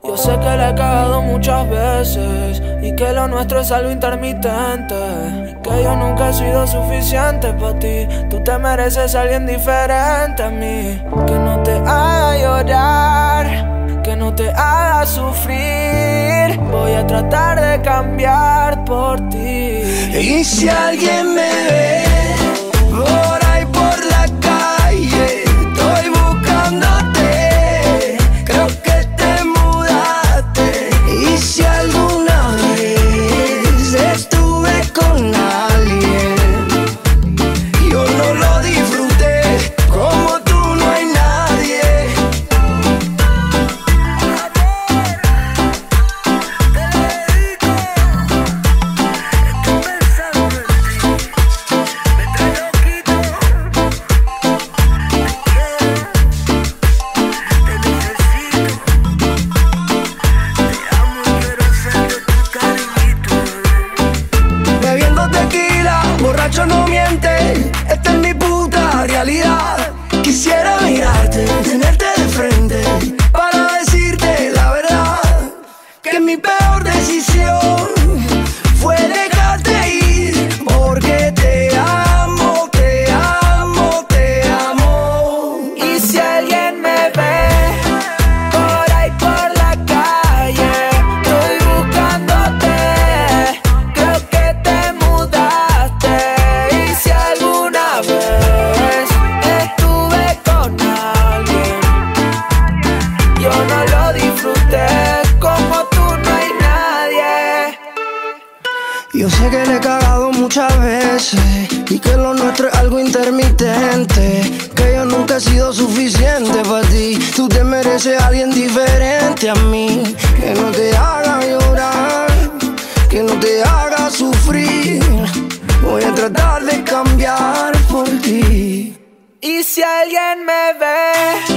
Yo sé que le he cagado muchas veces y que lo nuestro es algo intermitente, que yo nunca he sido suficiente para ti. Tú te mereces a alguien diferente a mí, que no te haga llorar, que no te haga sufrir. Voy a tratar de cambiar por ti. Y si alguien me ve por ahí por la calle, estoy buscándote, creo que te mudaste. Y si alguna vez estuve con alguien, yo no lo disfruté, como tú no hay nadie. Borracho no miente, esta es mi puta realidad. Quisiera mirarte, tenerte de frente, para decirte la verdad, que mi peor decisión fue dejarte ir, porque te amo, te amo, te amo. Y si alguien me ve por ahí por la calle, estoy buscándote, creo que te mudaste. Y si alguna vez estuve con alguien, yo no lo disfruté, como tú no hay nadie. Yo sé que le he cagado muchas veces y que lo nuestro es algo intermitente, que yo nunca he sido suficiente para ti. Tú te mereces a alguien diferente a mí, que no te haga llorar, que no te haga sufrir. Voy a tratar de cambiar por ti. Y si alguien me ve